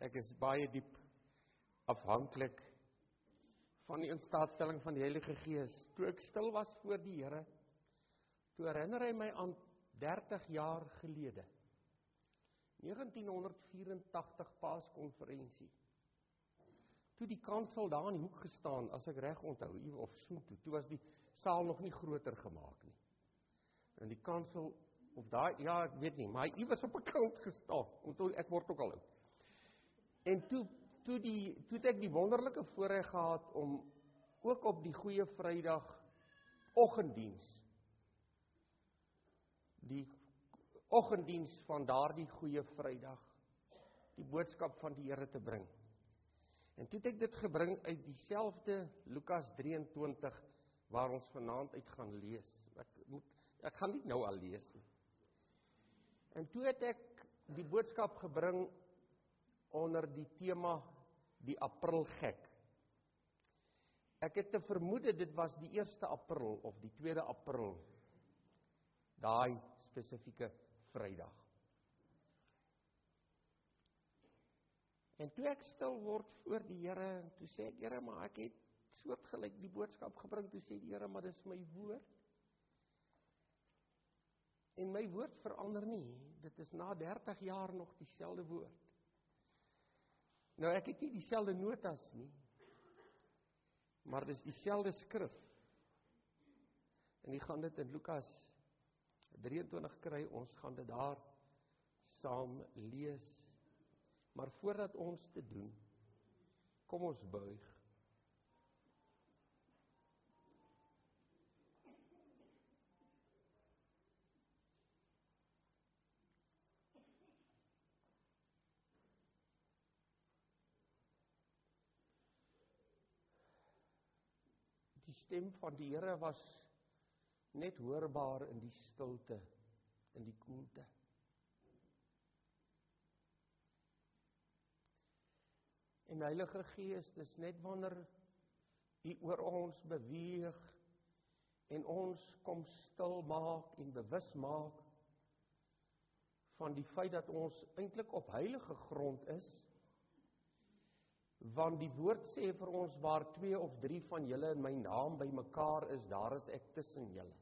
Ek is baie diep afhanklik van die instaatstelling van die Heilige Gees. Toe ek stil was voor die Here, toe herinner hy my aan 30 jaar gelede, 1984 Paaskonferensie. Toe die kansel daar in die hoek gestaan, as ek reg onthou, of so toe was die saal nog nie groter gemaak nie. En die kansel, of daai, ja, ek weet nie, maar hy was op 'n kant gestaan, onthou, ek word ook al oud. En toe het ek die wonderlike voorreg gehad om ook op die Goeie Vrydag oggenddiens, die oggenddiens van daardie Goeie Vrydag, die boodskap van die Here te bring. En toe het ek dit gebring uit dieselfde Lukas 23, waar ons vanaand uit gaan lees. Ek gaan nie nou al lees nie. En toe het ek die boodskap gebring onder die tema die Aprilgek. Ek het te vermoed dit was die 1 April of die 2 April, daai spesifieke Vrydag. En toe ek stil word voor die Here, en toe sê ek, Here, maar ek het soortgelyk die boodskap gebring, toe sê die Here, maar dis my woord. En my woord verander nie, dit is na 30 jaar nog dieselfde woord. Nou, ek het nie dieselfde notas nie, maar dis dieselfde skrif. En jy gaan dit in Lukas 23 kry, ons gaan dit daar saam lees. Maar voordat ons dit doen, kom ons buig. Die stem van die Here was net hoorbaar in die stilte, in die koelte. En Heilige Gees, dis net wanneer U oor ons beweeg en ons kom stil maak en bewus maak van die feit dat ons eintlik op heilige grond is, want die woord sê vir ons, waar 2 of 3 van julle in my naam by mekaar is, daar is ek tussen julle.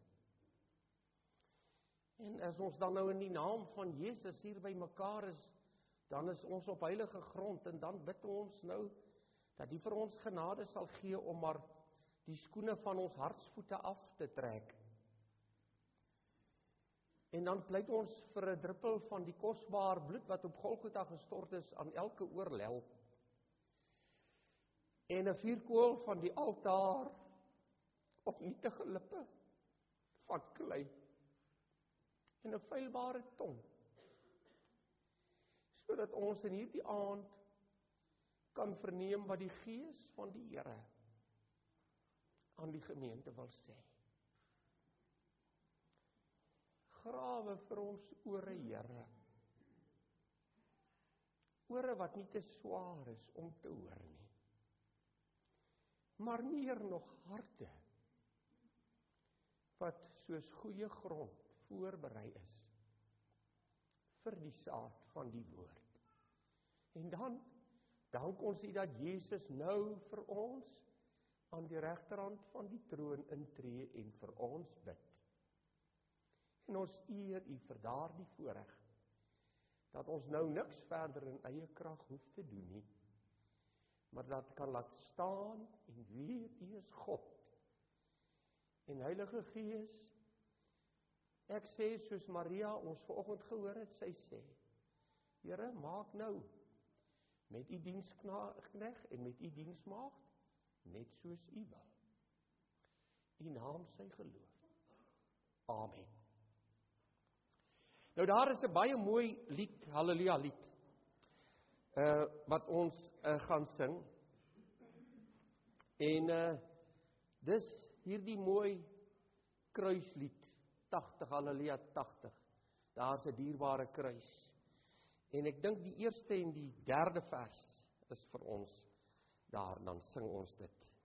En as ons dan nou in die naam van Jesus hier by mekaar is, dan is ons op heilige grond, en dan bid ons nou, dat die vir ons genade sal gee, om maar die skoene van ons hartsvoete af te trek. En dan pleit ons vir 'n druppel van die kosbare bloed, wat op Golgotha gestort is, aan elke oorlel. En 'n vuurkoel van die altaar, op nietige lippe, van klei, en 'n feilbare tong, sodat ons in hierdie aand kan verneem wat die Gees van die Here aan die gemeente wil sê. Grawe vir ons ore, Here. Ore wat nie te swaar is om te hoor nie, maar meer nog harte, wat soos goeie grond voorberei is vir die saad van die woord. En dan dank ons U dat Jesus nou vir ons aan die regterhand van die troon intree en vir ons bid. En ons eer U vir daardie voorreg, dat ons nou niks verder in eie krag hoef te doen nie, maar dat kan laat staan en weet U is God. En Heilige Gees, ek sê soos Maria ons vanoggend gehoor het, sy sê, Here, maak nou met U diensknegt en met U diensmaagd net soos U wil. U naam sy geloof. Amen. Nou daar is 'n baie mooi lied, Halleluja lied, wat ons gaan sing. En dis hierdie mooi kruislied, 80, Halleluja 80. Daar's 'n dierbare kruis. En ek dink die eerste en die derde vers is vir ons daar, dan sing ons dit.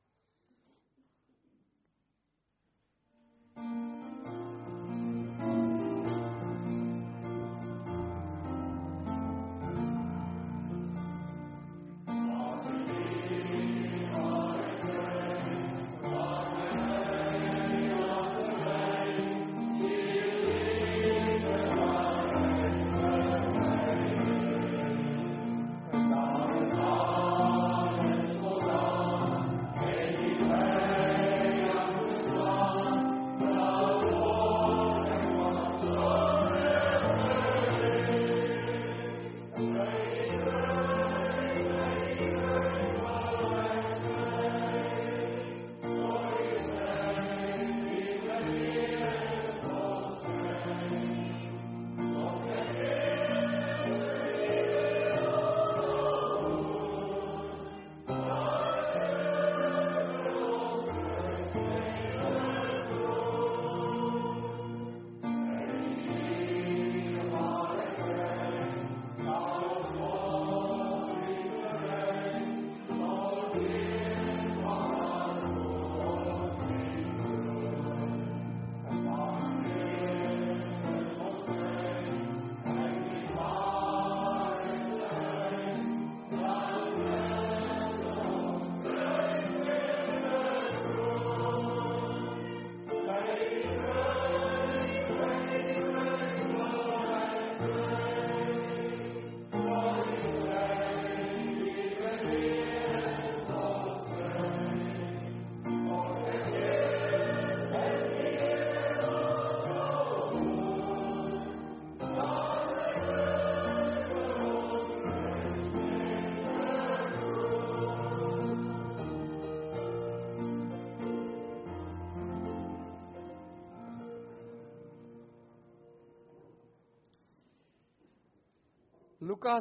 Lukas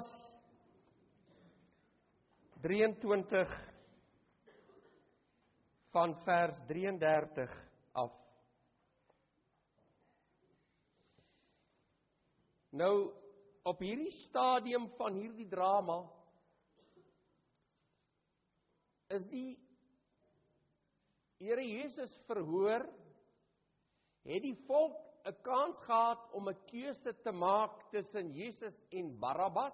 23 van vers 33 af. Nou, op hierdie stadium van hierdie drama is die Here Jesus verhoor, het die volk 'n kans gehad om 'n keuse te maak tussen Jesus en Barabbas,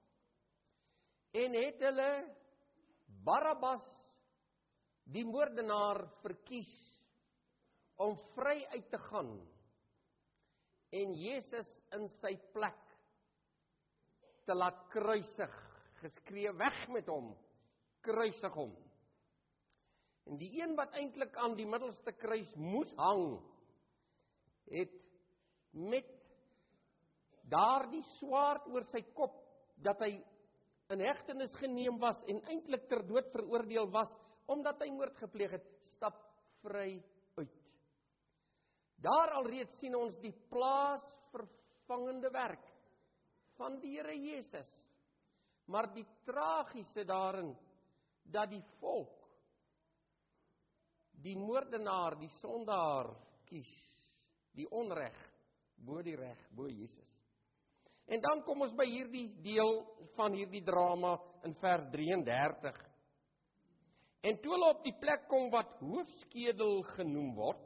en het hulle Barabbas, die moordenaar, verkies om vry uit te gaan en Jesus in sy plek te laat kruisig, geskree, weg met hom, kruisig hom. En die een wat eintlik aan die middelste kruis moes hang, het met daardie swaard oor sy kop, dat hy in hegtenis geneem was en eintlik ter dood veroordeel was, omdat hy moord gepleeg het, stap vry uit. Daar alreeds sien ons die plaasvervangende werk van die Here Jesus. Maar die tragiese daarin, dat die volk, die moordenaar, die sondaar kies, die onreg bo die reg, bo Jesus. En dan kom ons by hierdie deel van hierdie drama in vers 33. En toe hulle op die plek kom wat hoofskedel genoem word,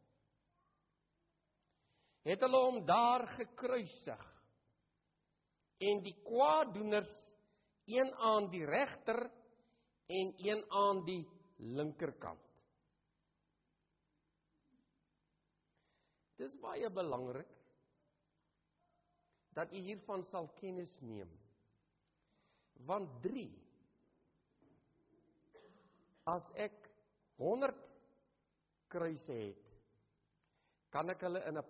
het hulle hom daar gekruisig, en die kwaaddoeners, een aan die regter en een aan die linkerkant. Dis baie belangrik dat u hiervan sal kennis neem. Want 3, as ek 100 kruise het, kan ek hulle in 'n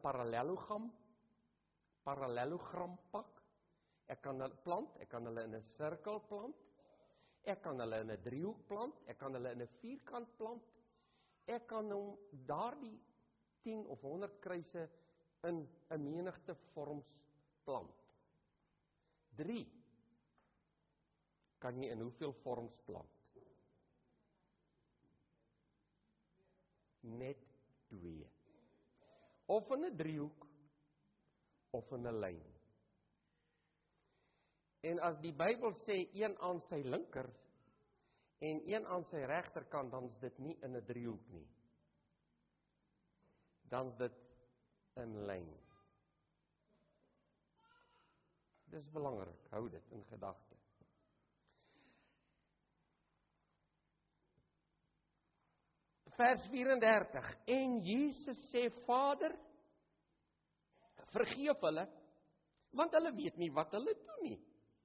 parallelogram pak. Ek kan hulle plant, ek kan hulle in 'n sirkel plant, ek kan hulle in 'n driehoek plant, ek kan hulle in 'n vierkant plant, ek kan hom daardie 10 of 100 kruise in 'n menigte vorms plant. 3 kan jy in hoeveel vorms plant? Net 2. Of in 'n driehoek, of in 'n lyn. En as die Bybel sê, een aan sy linker, en een aan sy regterkant, dan is dit nie in 'n driehoek nie. Dan is dit in lyn. Dis belangrik, hou dit in gedagte. Vers 34, en Jesus sê, Vader, vergeef hulle, want hulle weet nie wat hulle doen nie.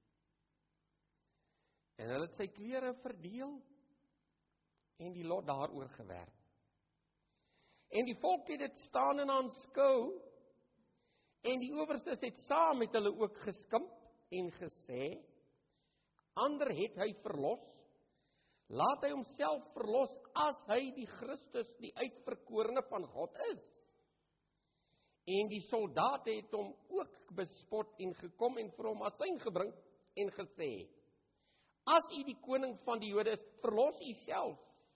En hulle het sy klere verdeel, en die lot daaroor gewerp. En die volk het dit staan en aanskou, en die owerstes het saam met hulle ook geskimp en gesê, ander het hy verlos, laat hy homself verlos as hy die Christus, die uitverkorene van God is. En die soldate het hom ook bespot en gekom en vir hom asyn gebring en gesê, as u die koning van die Jode is, verlos u self.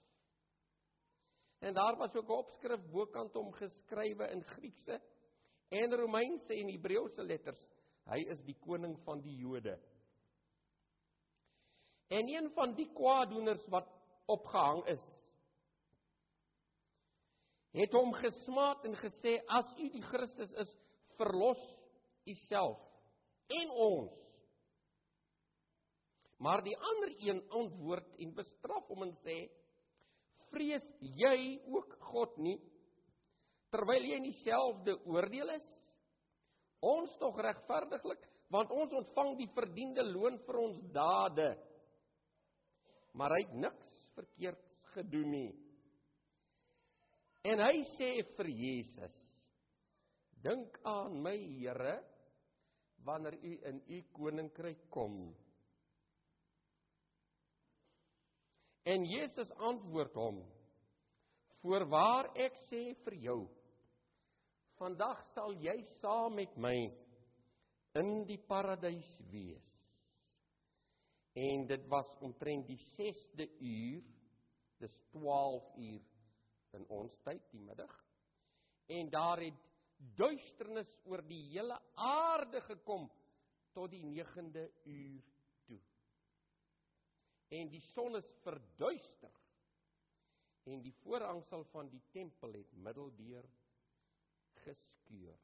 En daar was ook 'n opskrif bokant hom geskrywe in Griekse en Romeinse en Hebreëse letters. Hy is die koning van die Jode. En een van die kwaaddoeners wat opgehang is, het hom gesmaad en gesê, as u die Christus is, verlos u self en ons. Maar die ander een antwoord en bestraf hom en sê, vrees jy ook God nie, terwyl jy in dieselfde oordeel is? Ons tog regverdiglik, want ons ontvang die verdiende loon vir ons dade. Maar hy het niks verkeerds gedoen nie. En hy sê vir Jesus, dink aan my Here, wanneer u in u koninkryk kom. En Jesus antwoord hom, voorwaar ek sê vir jou, vandag sal jy saam met my in die paradys wees. En dit was omtrent die 6de uur, dis 12 uur in ons tyd, die middag, en daar het duisternis oor die hele aarde gekom, tot die 9de uur toe. En die son is verduister, en die voorhangsel van die tempel het middeldeur geskeur.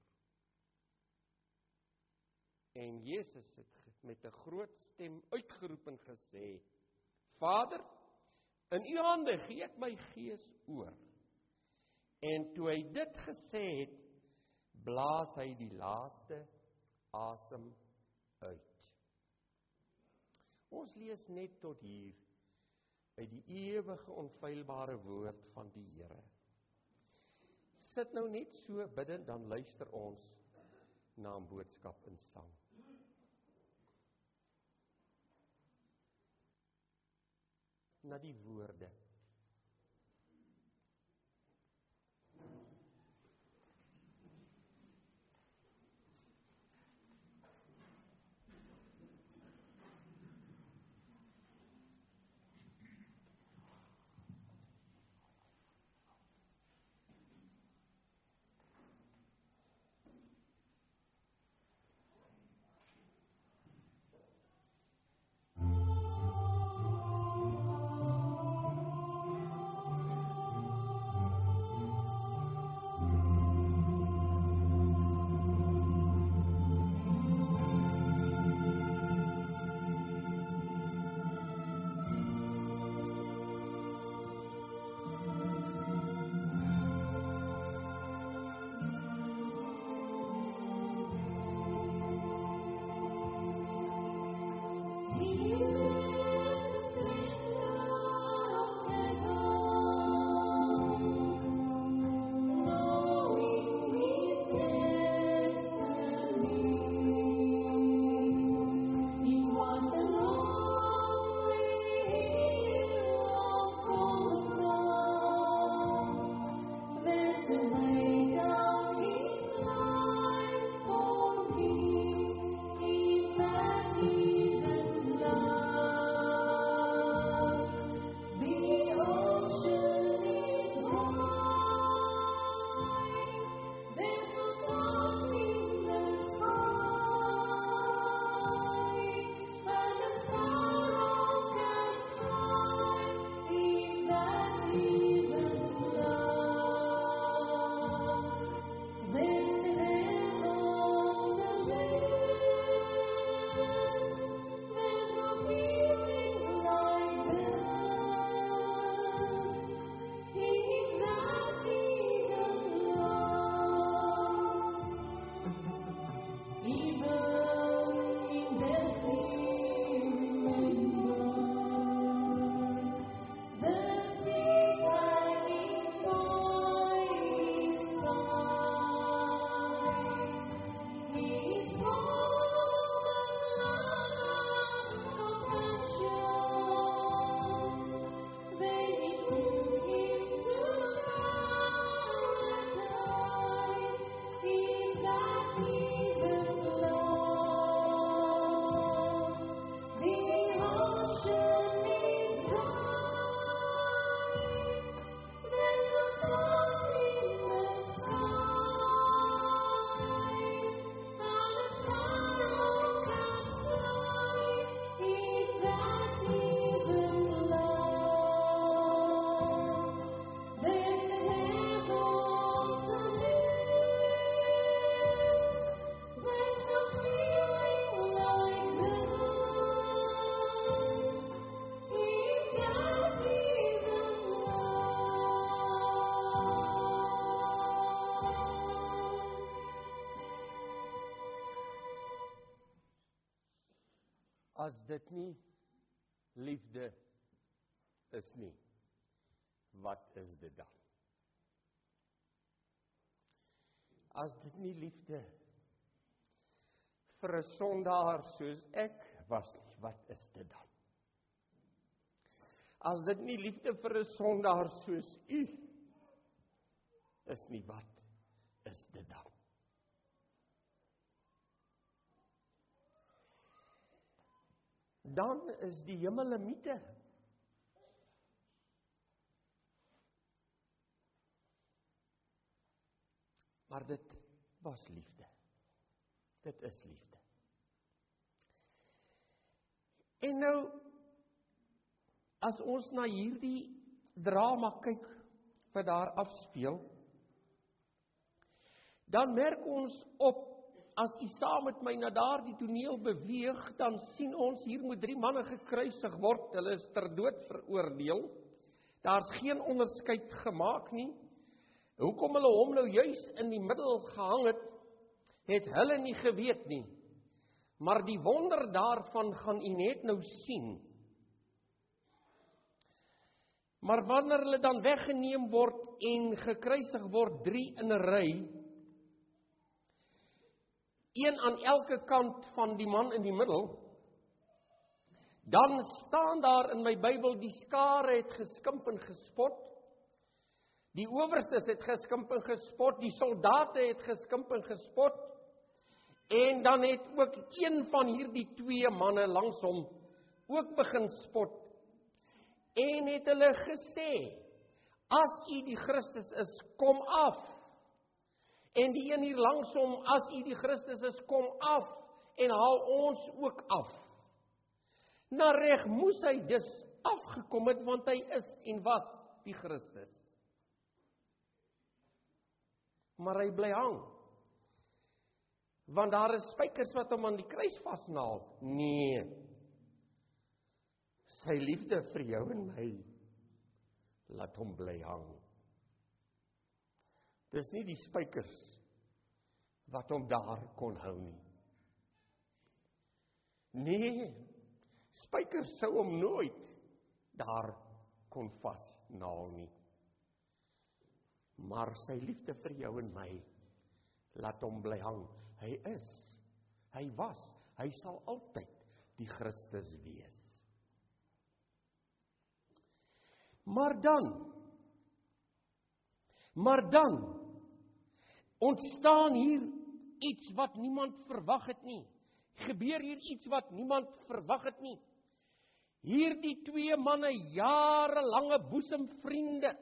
En Jesus het met 'n groot stem uitgeroep en gesê, Vader, in u hande gee ek my gees oor. En toe hy dit gesê het, blaas hy die laaste asem uit. Ons lees net tot hier uit die ewige onfeilbare woord van die Here. Sit nou net so bidtend, dan luister ons na 'n boodskap in sang. Na die woorde. As dit nie liefde is nie, wat is dit dan? As dit nie liefde vir 'n sondaar soos ek was nie, wat is dit dan? As dit nie liefde vir 'n sondaar soos u is nie, wat is dit dan? Dan is die hemel 'n mite. Maar dit was liefde. Dit is liefde. En nou, as ons na hierdie drama kyk wat daar afspeel, dan merk ons op, as u saam met my na daardie toneel beweeg, dan sien ons hier moet 3 manne gekruisig word, hulle is ter dood veroordeel. Daar's geen onderskeid gemaak nie. Hoekom hulle hom nou juis in die middel gehang het hulle nie geweet nie. Maar die wonder daarvan gaan u net nou sien. Maar wanneer hulle dan weggeneem word en gekruisig word, 3 in 'n ry, een aan elke kant van die man in die middel, dan staan daar in my Bybel, die skare het geskimp en gespot, die owerstes het geskimp en gespot, die soldate het geskimp en gespot, en dan het ook een van hierdie 2 manne langs hom ook begin spot, en het hulle gesê, as u die Christus is, kom af. En die een hier langs hom, as u die Christus is, kom af, en haal ons ook af. Na reg moes hy dus afgekom het, want hy is en was die Christus. Maar hy bly hang. Want daar is spykers wat hom aan die kruis vasnaal. Nee. Sy liefde vir jou en my, laat hom bly hang. Dis nie die spykers wat hom daar kon hou nie. Nee, spykers sou hom nooit daar kon vasnaal nie. Maar sy liefde vir jou en my, laat hom bly hang. Hy is, hy was, hy sal altyd die Christus wees. Maar dan ontstaan hier iets wat niemand verwag het nie. Gebeur hier iets wat niemand verwag het nie. Hierdie 2 manne, jarelange boesemvriende,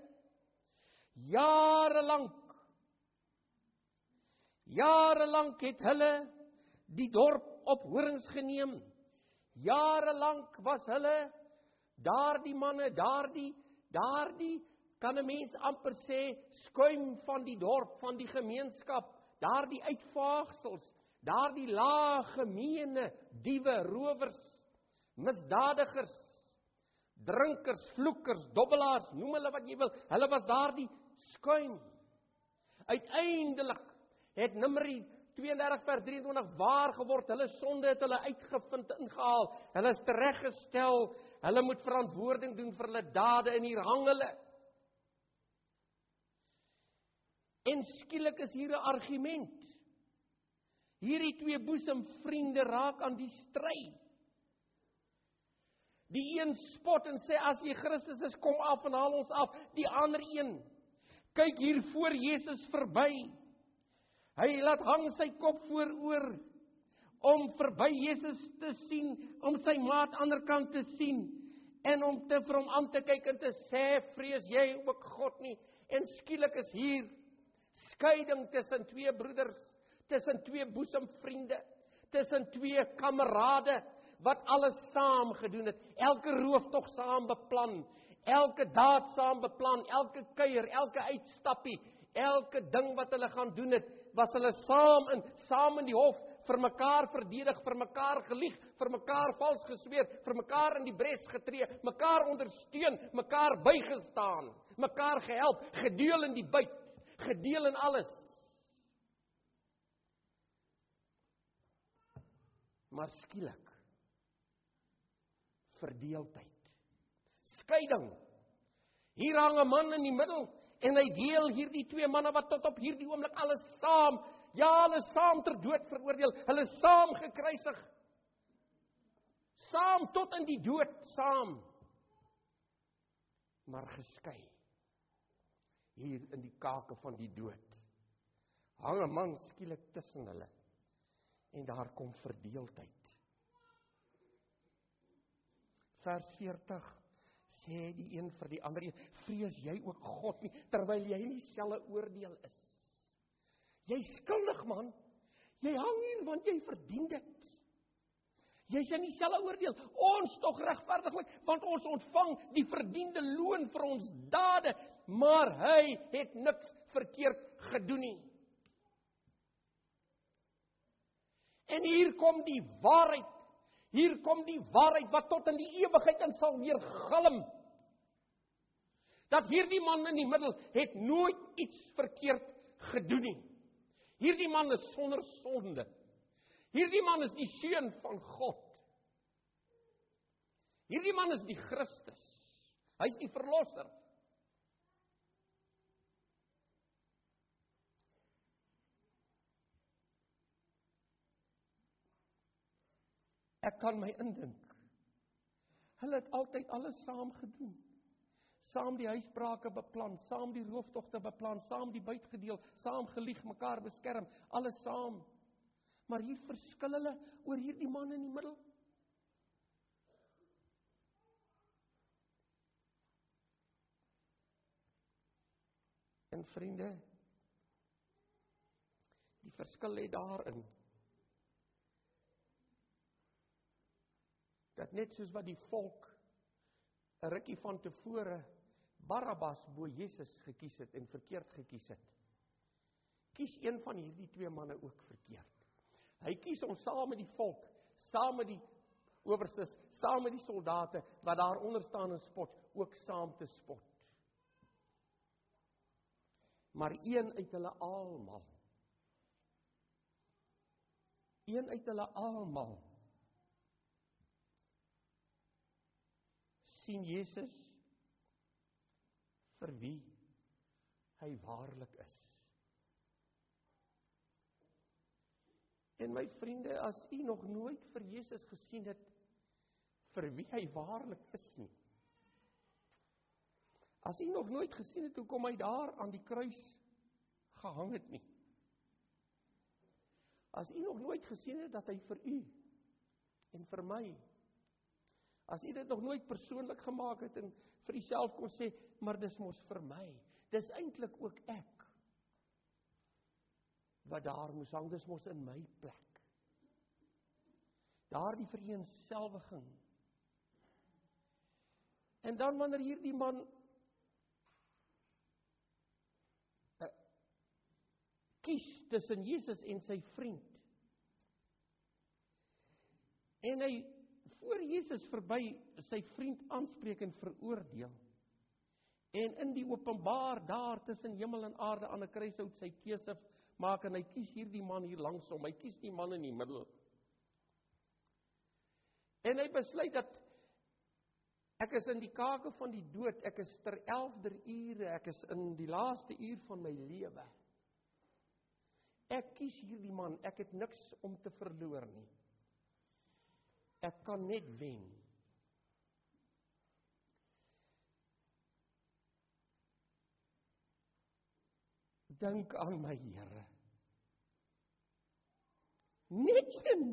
jarelang het hulle die dorp op horings geneem. Jarelang was hulle, daardie manne, daardie, kan 'n mens amper sê, skuim van die dorp, van die gemeenskap, daardie uitvaagsels, daardie lae gemeene, diewe, rowers, misdadigers, drinkers, vloekers, dobbelaars, noem hulle wat jy wil, hulle was daardie skuim. Uiteindelik het Numeri 32 vers 23 waar geword, hulle sonde het hulle uitgevind, ingehaal, hulle is tereggestel, hulle moet verantwoording doen vir hulle dade, en hier hang hulle. En skielik is hier 'n argument. Hierdie 2 boesemvriende raak aan die stry. Die een spot en sê, as jy Christus is, kom af en haal ons af. Die ander een, kyk hier voor Jesus verby. Hy laat hang sy kop vooroor, om verby Jesus te sien, om sy maat ander kant te sien, en om vir hom aan te kyk en te sê, vrees jy ook God nie. En skielik is hier skeiding tussen 2 broeders, tussen 2 boesemvriende, tussen 2 kamerade, wat alles saam gedoen het, elke rooftog saam beplan, elke daad saam beplan, elke kuier, elke uitstappie, elke ding wat hulle gaan doen het, was hulle saam in die hof, vir mekaar verdedig, vir mekaar gelieg, vir mekaar vals gesweer, vir mekaar in die bres getree, mekaar ondersteun, mekaar bygestaan, mekaar gehelp, gedeel in die byt, gedeel in alles. Maar skielik, verdeeldheid. Skeiding. Hier hang 'n man in die middel en hy deel hierdie twee manne wat tot op hierdie oomblik alles saam, ja, hulle saam ter dood veroordeel, hulle saam gekruisig. Saam tot in die dood, saam. Maar geskei. Hier in die kake van die dood. Hang 'n man skielik tussen hulle. En daar kom verdeeldheid. Vers 40 sê die een vir die ander, vrees jy ook God nie, terwyl jy nie selfe oordeel is. Jy skuldig man, jy hang hier want jy verdien dit. Jy is in dieselfde oordeel, ons tog regverdiglik, want ons ontvang die verdiende loon vir ons dade, maar hy het niks verkeerd gedoen nie. En hier kom die waarheid wat tot in die ewigheid in sal weer galm. Dat hierdie man in die middel het nooit iets verkeerd gedoen nie. Hierdie man is sonder sonde. Hierdie man is die seun van God. Hierdie man is die Christus. Hy is die verlosser. Ek kan my indink. Hulle het altyd alles saam gedoen. Saam die huisbrake beplan, saam die rooftogte beplan, saam die buit gedeel, saam gelieg, mekaar beskerm, alles saam. Maar hier verskil hulle oor hierdie man in die middel. En vriende, die verskil lê daarin, dat net soos wat die volk 'n rukkie van tevore Barabbas bo Jesus gekies het en verkeerd gekies het, kies een van hierdie twee manne ook verkeerd. Hy kies om saam met die volk, saam met die owerstes, saam met die soldate, wat daaronder staan en spot, ook saam te spot. Maar een uit hulle almal, sien Jesus vir wie hy waarlik is. En my vriende, as u nog nooit vir Jesus gesien het, vir wie hy waarlik is nie. As u nog nooit gesien het, hoekom hy daar aan die kruis gehang het nie. As u nog nooit gesien het, dat hy vir u en vir my, as u dit nog nooit persoonlik gemaak het en vir uself kon sê, maar dis mos vir my, dis eintlik ook ek, wat daar moes hang, dis mos in my plek. Daar die vereenselwiging. En dan wanneer hierdie man kies tussen Jesus en sy vriend, en hy voor Jesus verby sy vriend aanspreek en veroordeel, en in die openbaar daar tussen hemel en aarde aan 'n kruishout sy keuse maak, en hy kies hierdie man hier langs hom, hy kies die man in die middel. En hy besluit dat ek is in die kake van die dood, ek is ter 11de ure, ek is in die laaste uur van my lewe. Ek kies hierdie man, ek het niks om te verloor nie. Ek kan net wen. Dink aan my Here. Net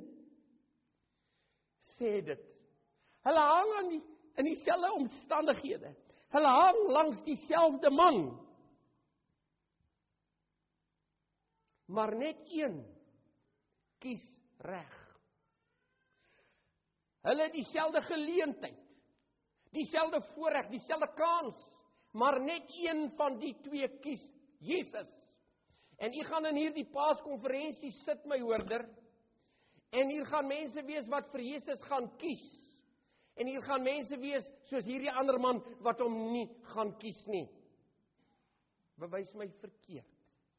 sê dit. Hulle hang in dieselfde omstandighede. Hulle hang langs dieselfde man. Maar net een kies reg. Hulle het dieselfde geleentheid, dieselfde voorreg, dieselfde kans, maar net een van die twee kies Jesus. En u gaan in hierdie Paaskonferensie sit, my hoorder, en hier gaan mense wees wat vir Jesus gaan kies. En hier gaan mense wees soos hierdie ander man wat hom nie gaan kies nie. Bewys my verkeerd.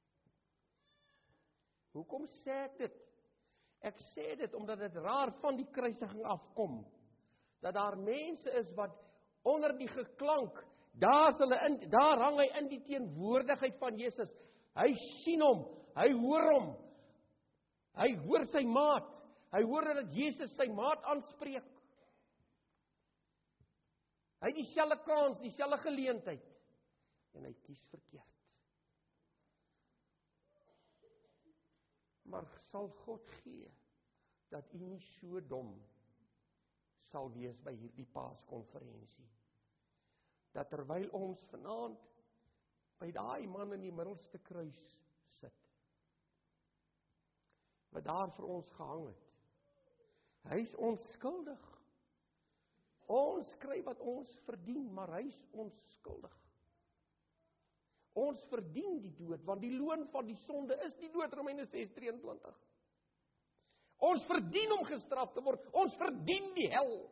Hoekom sê ek dit? Ek sê dit omdat dit raar van die kruisiging afkom, dat daar mense is wat onder die geklank, daar hang hy in die teenwoordigheid van Jesus. Hy sien hom, hy hoor hom, hy hoor sy maat, hy hoor dat Jesus sy maat aanspreek. Hy het dieselfde kans, dieselfde geleentheid, en hy kies verkeerd. Maar sal God gee, dat u nie so dom sal wees by hierdie Paaskonferensie, dat terwyl ons vanaand by daai man in die middelste kruis sit, wat daar vir ons gehang het, hy is onskuldig. Ons kry wat ons verdien, maar hy is onskuldig. Ons verdien die dood, want die loon van die sonde is die dood, Romeine 6:23. Ons verdien om gestraf te word, ons verdien die hel.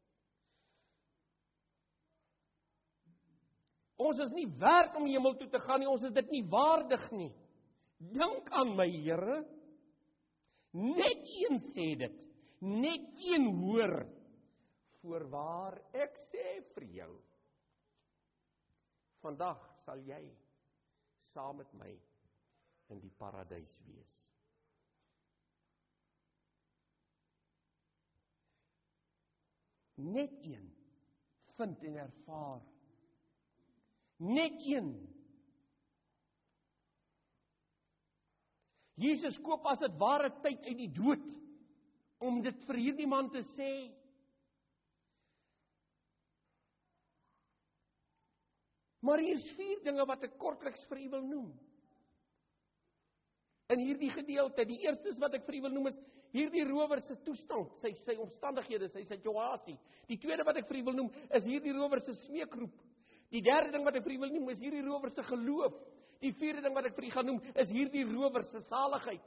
Ons is nie werd om hemel toe te gaan nie, ons is dit nie waardig nie. Dink aan my Here, net een sê dit, net een hoor, voorwaar ek sê vir jou, vandag sal jy saam met my in die paradys wees. Net een vind en ervaar. Net een. Jesus koop as dit ware tyd uit die dood, om dit vir hierdie man te sê. Maar hier is 4 dinge wat ek kortliks vir u wil noem. In hierdie gedeelte, die eerste wat ek vir u wil noem is hierdie rower se toestand, sy omstandighede, sy situasie. Die tweede wat ek vir u wil noem is hierdie rower se smeekroep. Die derde ding wat ek vir u wil noem is hierdie rower se geloof. Die vierde ding wat ek vir u gaan noem is hierdie rower se saligheid.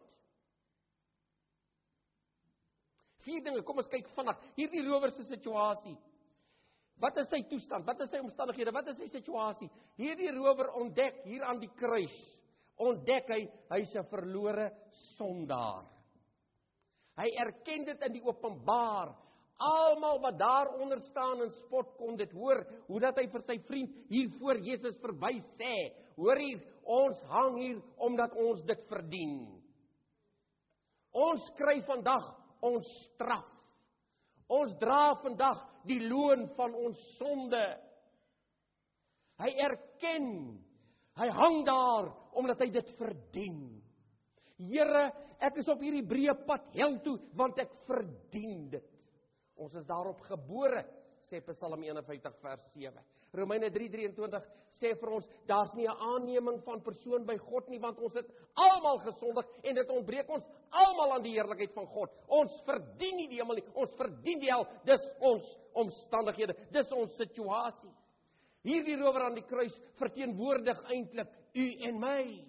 4 dinge, kom ons kyk vinnig. Hierdie rower se situasie. Wat is sy toestand? Wat is sy omstandighede? Wat is sy situasie? Hierdie rower ontdek hier aan die kruis, ontdek hy's 'n verlore sondaar. Hy erken dit in die openbaar. Almal wat daaronder staan in spot kon dit hoor, hoe dat hy vir sy vriend hier voor Jesus verby sê, hoor hier, ons hang hier omdat ons dit verdien. Ons kry vandag ons straf. Ons dra vandag die loon van ons sonde. Hy erken, hy hang daar omdat hy dit verdien. Here, ek is op hierdie breë pad hel toe, want ek verdien dit. Ons is daarop gebore, sê Psalm 51 vers 7. Romeine 3:23 sê vir ons, daar's nie 'n aanneming van persoon by God nie, want ons het almal gesondig en dit ontbreek ons almal aan die heerlikheid van God. Ons verdien nie die hemel nie, ons verdien die hel, dis ons omstandighede, dis ons situasie. Hierdie rower aan die kruis verteenwoordig eintlik u en my.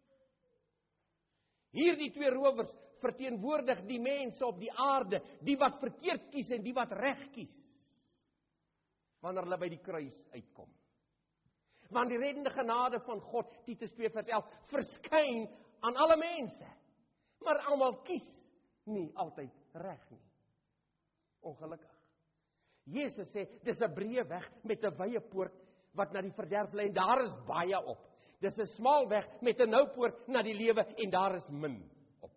Hierdie 2 rowers verteenwoordig die mense op die aarde, die wat verkeerd kies en die wat reg kies, wanneer hulle by die kruis uitkom. Want die reddende genade van God, Titus 2 vers 11, verskyn aan alle mense, maar almal kies nie altyd reg nie. Ongelukkig. Jesus sê, dis 'n breë weg met 'n wye poort wat na die verderf lei, en daar is baie op. Dis 'n smal weg met 'n nou poort na die lewe, en daar is min op.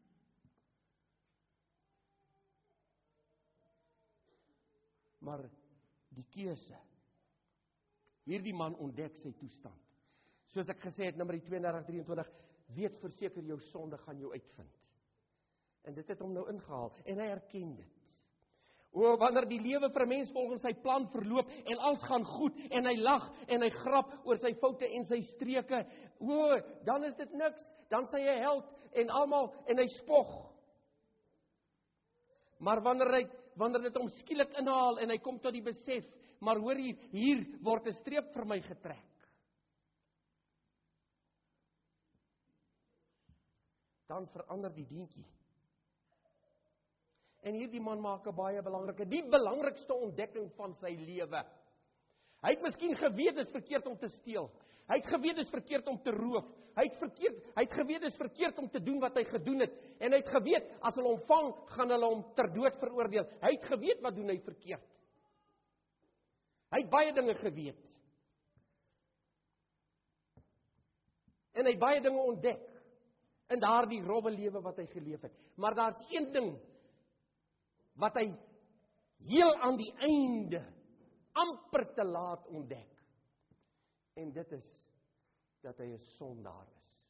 Maar die keuse, hierdie man ontdek sy toestand. Soos ek gesê het, Numeri 32:23, weet verseker jou sonde gaan jou uitvind. En dit het hom nou ingehaal, en hy erken dit. O, wanneer die lewe vir 'n mens volgens sy plan verloop, en alles gaan goed, en hy lag, en hy grap oor sy foute en sy streke, o, dan is dit niks, dan is hy 'n held, en almal, en hy spog. Maar wanneer dit hom skielik inhaal, en hy kom tot die besef, maar hoor hier word 'n streep vir my getrek. Dan verander die deentjie. En hierdie man maak 'n baie belangrike, die belangrikste ontdekking van sy lewe. Hy het miskien geweet dis verkeerd om te steel. Hy het geweet dis verkeerd om te roof. Hy het geweet dis verkeerd om te doen wat hy gedoen het. En hy het geweet, as hulle hom vang, gaan hulle hom ter dood veroordeel. Hy het geweet wat doen hy verkeerd. Hy het baie dinge geweet. En hy het baie dinge ontdek in daardie rowwe lewe wat hy geleef het. Maar daar's een ding wat hy heel aan die einde amper te laat ontdek. En dit is dat hy 'n sondaar is.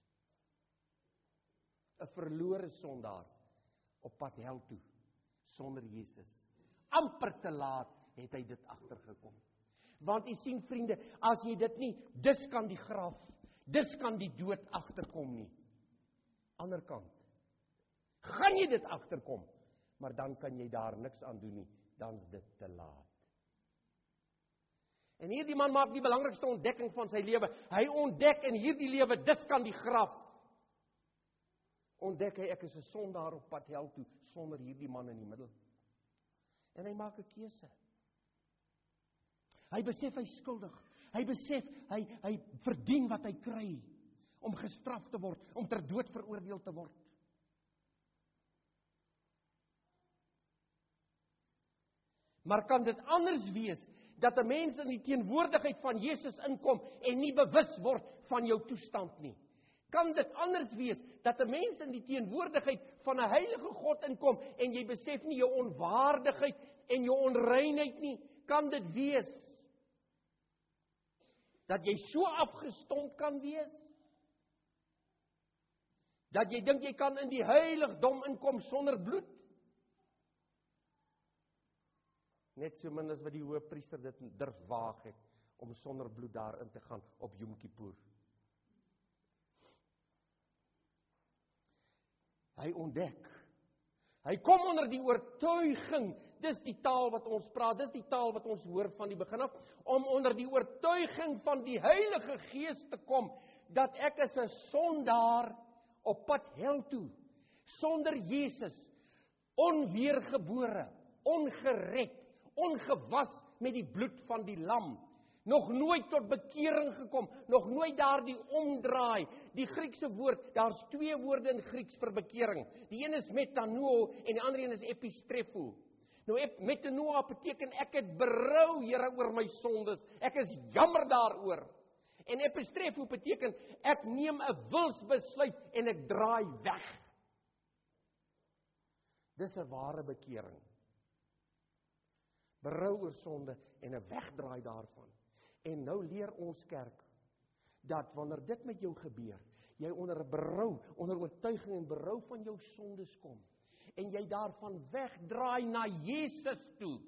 'n verlore sondaar op pad hel toe sonder Jesus. Amper te laat het hy dit agtergekom. Want u sien vriende, as jy dit nie, dis kan die graf, dis kan die dood agterkom nie. Ander kant, gaan jy dit agterkom, maar dan kan jy daar niks aan doen nie, dan's dit te laat. En hierdie man maak die belangrikste ontdekking van sy lewe. Hy ontdek in hierdie lewe, dis kan die graf. Ontdek hy, ek is 'n sondaar op pad hel toe, sonder hierdie man in die middel. En hy maak 'n keuse. Hy besef hy skuldig. Hy besef hy verdien wat hy kry, om gestraf te word, om ter dood veroordeel te word. Maar kan dit anders wees, dat 'n mens in die teenwoordigheid van Jesus inkom, en nie bewus word van jou toestand nie? Kan dit anders wees, dat 'n mens in die teenwoordigheid van 'n heilige God inkom, en jy besef nie jou onwaardigheid, en jou onreinheid nie? Kan dit wees, dat jy so afgestomp kan wees, dat jy dink jy kan in die heiligdom inkom sonder bloed? Net so min as wat die hoëpriester dit durf waag het, om sonder bloed daarin te gaan op Yom Kippur. Hy ontdek, hy kom onder die oortuiging, dis die taal wat ons praat, dis die taal wat ons hoor van die begin af, om onder die oortuiging van die Heilige Gees te kom, dat ek is 'n sondaar op pad hel toe, sonder Jesus, onweergebore, ongered, ongewas met die bloed van die lam, nog nooit tot bekering gekom, nog nooit daardie omdraai. Die Griekse woord, daar's 2 woorde in Grieks vir bekering. Die een is metanoia en die ander een is epistrefo. Nou metanoia beteken ek het berou, Here, oor my sondes. Ek is jammer daaroor. En epistrefo beteken ek neem 'n wilsbesluit en ek draai weg. Dis 'n ware bekering. Berou oor sonde en 'n wegdraai daarvan. En nou leer ons kerk, dat wanneer dit met jou gebeur, jy onder 'n berou, onder oortuiging en berou van jou sondes kom, en jy daarvan wegdraai na Jesus toe,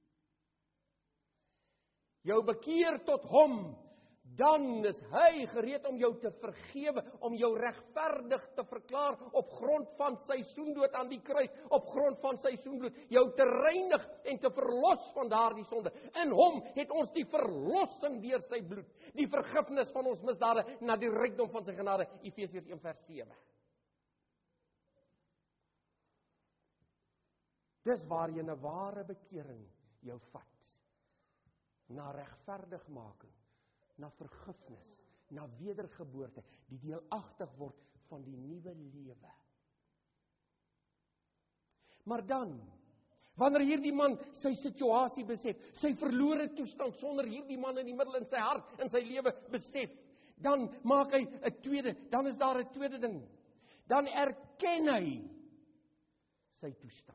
jou bekeer tot hom, dan is hy gereed om jou te vergewe, om jou regverdig te verklaar op grond van sy soendood aan die kruis, op grond van sy soenbloed, jou te reinig en te verlos van daardie sonde. In hom het ons die verlossing deur sy bloed, die vergifnis van ons misdade na die rykdom van sy genade, Efesiërs 1:7. Dis waarheen 'n ware bekering jou vat, na regverdigmaking, na vergifnis, na wedergeboorte, die deelagtig word van die nuwe lewe. Maar dan, wanneer hierdie man sy situasie besef, sy verlore toestand sonder hierdie man in die middel in sy hart, in sy lewe besef, dan maak hy 'n tweede, dan is daar 'n tweede ding. Dan erken hy sy toestand.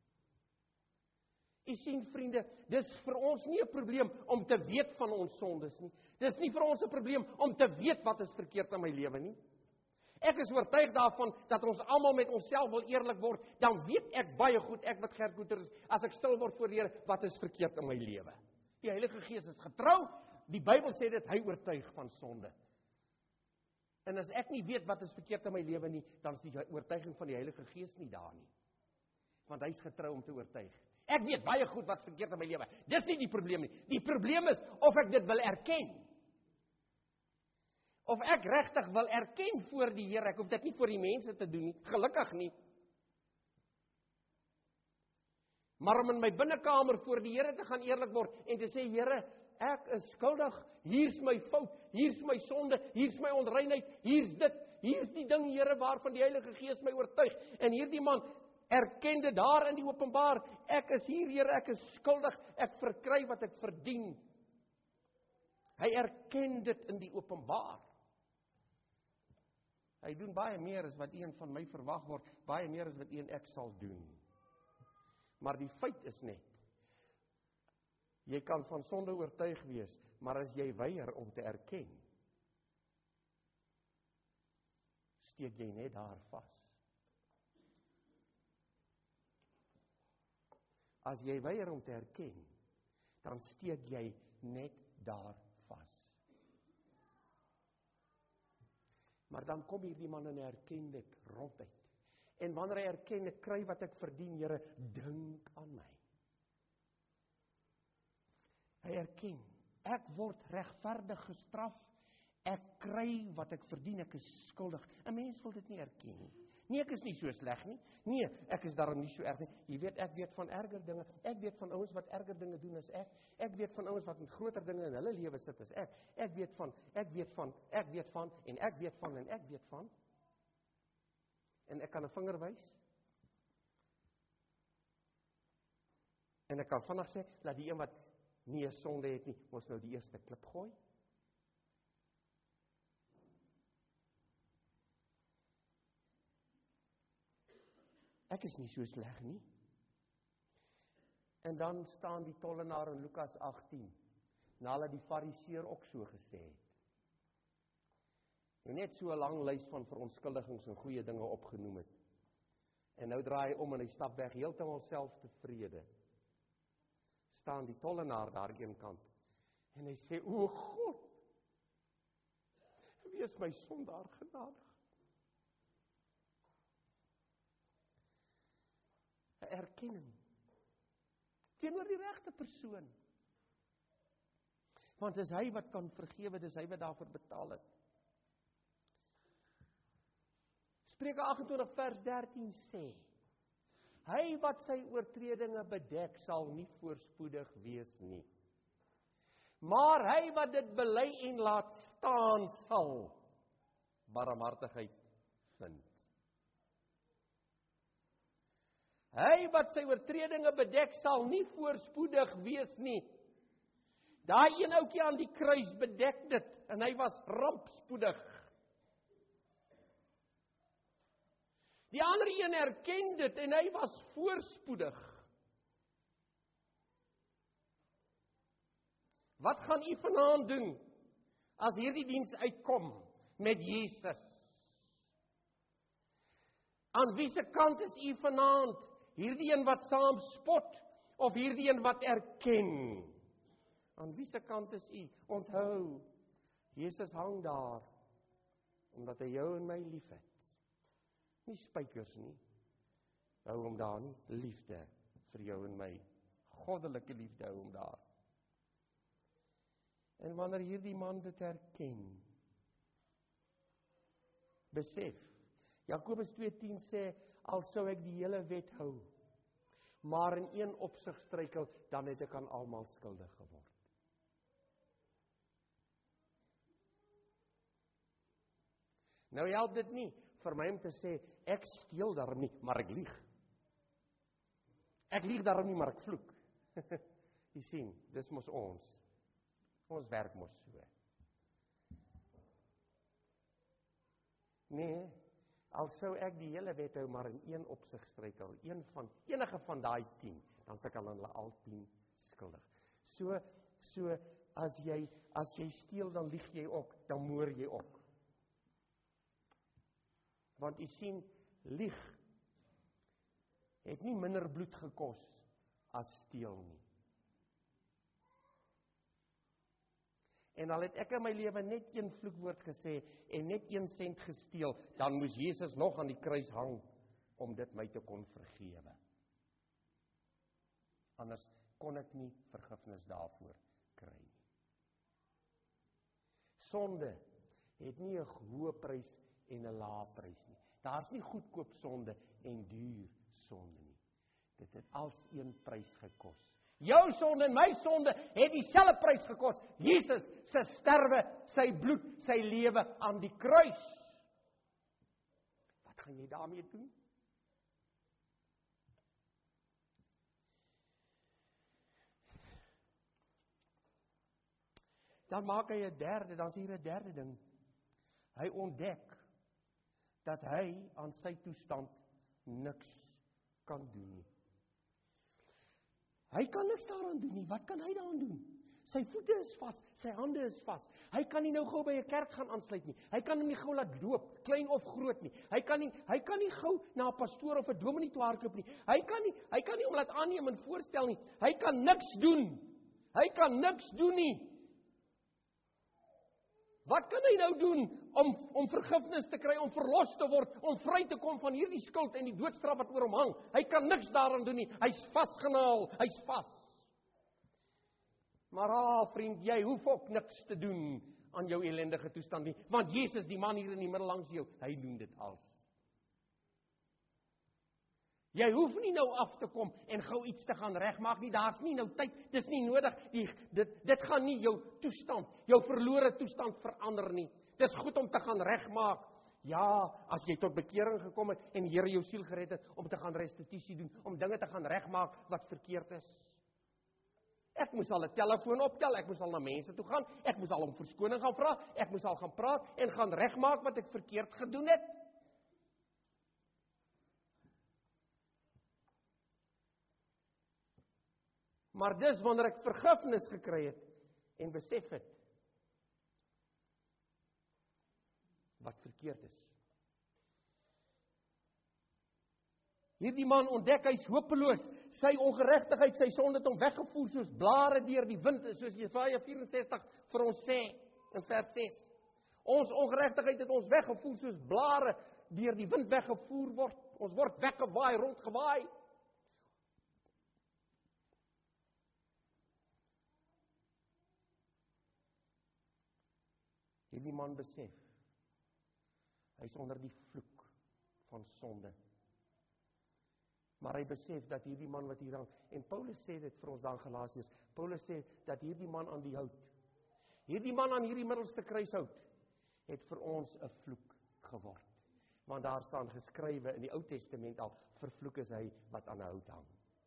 U sien vriende, dis vir ons nie 'n probleem om te weet van ons sondes nie. Dis nie vir ons 'n probleem om te weet wat is verkeerd in my lewe nie. Ek is oortuig daarvan dat ons almal met onsself wil eerlik word, dan weet ek baie goed, ek wat Gert Boeter is, as ek stil word voor die Here, wat is verkeerd in my lewe. Die Heilige Gees is getrou, die Bybel sê dit, hy oortuig van sonde. En as ek nie weet wat is verkeerd in my lewe nie, dan is die oortuiging van die Heilige Gees nie daar nie. Want hy is getrou om te oortuig. Ek weet baie goed wat verkeerd in my lewe. Dis nie die probleem nie. Die probleem is of ek dit wil erken. Of ek regtig wil erken voor die Here. Ek hoef dit nie voor die mense te doen nie. Gelukkig nie. Maar om in my binnekamer voor die Here te gaan eerlik word en te sê, Here, ek is skuldig, hier's my fout, hier's my sonde, hier's my onreinheid, hier's dit, hier's die ding, Here, waarvan die Heilige Gees my oortuig. En hierdie man erken dit daar in die openbaar, ek is hier, Here, ek is skuldig, ek verkry wat ek verdien. Hy erken dit in die openbaar. Hy doen baie meer as wat een van my verwag word, baie meer as wat een ek sal doen. Maar die feit is net, jy kan van sonde oortuig wees, maar as jy weier om te erken, steek jy net daar vas. As jy weier om te erken, dan steek jy net daar vas. Maar dan kom hierdie man en erken dit ronduit. En wanneer hy erken, ek kry wat ek verdien, Here, dink aan my. Hy erken, ek word regverdig gestraf, ek kry wat ek verdien, ek is skuldig. 'n Mens wil dit nie erken nie. Nee, ek is nie so sleg nie. Nee, ek is daarom nie so erg nie. Jy weet, ek weet van erger dinge. Ek weet van ouens wat erger dinge doen as ek. Ek weet van ouens wat met groter dinge in hulle lewe sit as ek. Ek weet van. En ek kan 'n vinger wys. En ek kan vinnig sê, laat die een wat nie 'n sonde het nie, ons nou die eerste klip gooi. Ek is nie so sleg nie. En dan staan die tollenaar in Lukas 18, nadat die fariseer ook so gesê het. En net so 'n lang lys van verontskuldigings en goeie dinge opgenoem het. En nou draai hy om en hy stap weg, heeltemal selftevrede. Staan die tollenaar daar aan een kant. En hy sê, o God, wees my sondaar genadig. 'n Erkenning. Teenoor die regte persoon. Want dis hy wat kan vergewe, dis hy wat daarvoor betaal het. Spreuke 28 vers 13 sê, hy wat sy oortredinge bedek, sal nie voorspoedig wees nie. Maar hy wat dit bely en laat staan, sal barmhartigheid vind. Hy wat sy oortredinge bedek, sal nie voorspoedig wees nie. Daai een ouetjie aan die kruis bedek dit, en hy was rampspoedig. Die ander een erken dit, en hy was voorspoedig. Wat gaan u vanaand doen, as hierdie diens uitkom met Jesus? Aan wie se kant is u vanaand? Hierdie een wat saam spot, of hierdie een wat erken? Aan wie se kant is u? Onthou, Jesus hang daar, omdat hy jou en my lief het. Nie spykers nie, hou hom daar nie, liefde vir jou en my, goddelike liefde hou hom daar. En wanneer hierdie man dit erken, besef, Jakobus 2:10 sê, al sou ek die hele wet hou, maar in een opsig struikel, dan het ek aan almal skuldig geword. Nou help dit nie vir my om te sê, ek steel daarom nie, maar ek lieg. Ek lieg daarom nie, maar ek vloek. Jy sien, dis mos ons. Ons werk mos so. Nee, al sou ek die hele wet hou, maar in een opsig struikel, enige van daai 10, dan sê ek al aan hulle al 10 skuldig. So, as jy steel, dan lieg jy ook, dan moor jy ook. Want jy sien, lieg het nie minder bloed gekos as steel nie. En al het ek in my lewe net een vloekwoord gesê en net 1 sent gesteel, dan moes Jesus nog aan die kruis hang om dit my te kon vergewe. Anders kon ek nie vergifnis daarvoor kry nie. Sonde het nie 'n hoë prys en 'n lae prys nie. Daar's nie goedkoop sonde en duur sonde nie. Dit het als een prys gekos. Jou sonde en my sonde het dieselfde prys gekos. Jesus se sterwe, sy bloed, sy lewe aan die kruis. Wat gaan jy daarmee doen? Dan maak hy 'n derde, dan is hier 'n derde ding. Hy ontdek dat hy aan sy toestand niks kan doen nie. Hy kan niks daaraan doen nie. Wat kan hy daaraan doen? Sy voete is vas, sy hande is vas. Hy kan nie nou gou by 'n kerk gaan aansluit nie. Hy kan hom nie gou laat doop, klein of groot nie. Hy kan nie gou na 'n pastoor of 'n dominee toe hardloop nie. Hy kan nie hom laat aanneem en voorstel nie. Hy kan niks doen. Hy kan niks doen nie. Wat kan hy nou doen om vergifnis te kry, om verlos te word, om vry te kom van hierdie skuld en die doodstraf wat oor hom hang? Hy kan niks daaraan doen nie. Hy's vasgenaal, hy's vas. Maar vriend, jy hoef ook niks te doen aan jou ellendige toestand nie, want Jesus, die man hier in die middel langs jou, hy doen dit als. Jy hoef nie nou af te kom en gou iets te gaan regmaak nie, daar's nie nou tyd, dis nie nodig, dit gaan nie jou toestand, jou verlore toestand verander nie. Dis goed om te gaan regmaak, ja, as jy tot bekering gekom het en die Here jou siel gered het, om te gaan restituisie doen, om dinge te gaan regmaak wat verkeerd is. Ek moes al 'n telefoon optel, ek moes al na mense toe gaan, ek moes al om verskoning gaan vra, ek moes al gaan praat en gaan regmaak wat ek verkeerd gedoen het. Maar dis wanneer ek vergifnis gekry het en besef het wat verkeerd is. Hierdie man ontdek hy's hopeloos, sy ongeregtigheid, sy sonde het hom weggevoer soos blare deur die wind, soos Jesaja 64 vir ons sê in vers 6. Ons ongeregtigheid het ons weggevoer soos blare deur die wind weggevoer word. Ons word weggewaai, rondgewaai. Hierdie man besef, hy is onder die vloek van sonde. Maar hy besef dat hierdie man wat hier hang, en Paulus sê dit vir ons dan Galasiërs, Paulus sê dat hierdie man aan die hout, hierdie man aan hierdie middelste kruishout, het vir ons 'n vloek geword. Want daar staan geskrywe in die Ou Testament al, vervloek is hy wat aan 'n hout hang.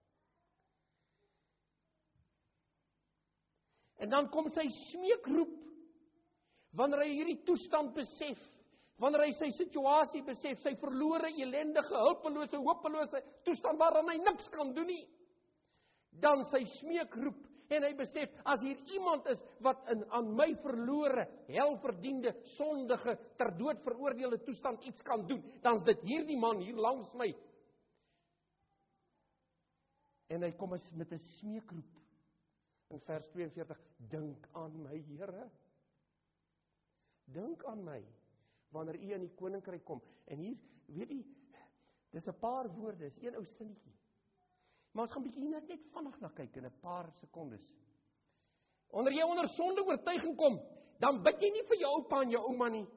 En dan kom sy smeekroep, wanneer hy hierdie toestand besef, wanneer hy sy situasie besef, sy verlore, ellendige, hulpelose, hopelose toestand waaraan hy niks kan doen nie, dan sy smeekroep, en hy besef, as hier iemand is wat aan my verlore, helverdiende, sondige, ter dood veroordeelde toestand iets kan doen, dan is dit hierdie man hier langs my. En hy kom met 'n smeekroep in vers 42, dink aan my Here. Dink aan my, wanneer u in die koninkryk kom. En hier, weet u, dis 'n paar woorde, is een ou sinnetjie. Maar ons gaan bietjie net vinnig na kyk in 'n paar sekondes. Wanneer jy onder sonde oortuiging kom, dan bid jy nie vir jou oupa en jou ouma nie.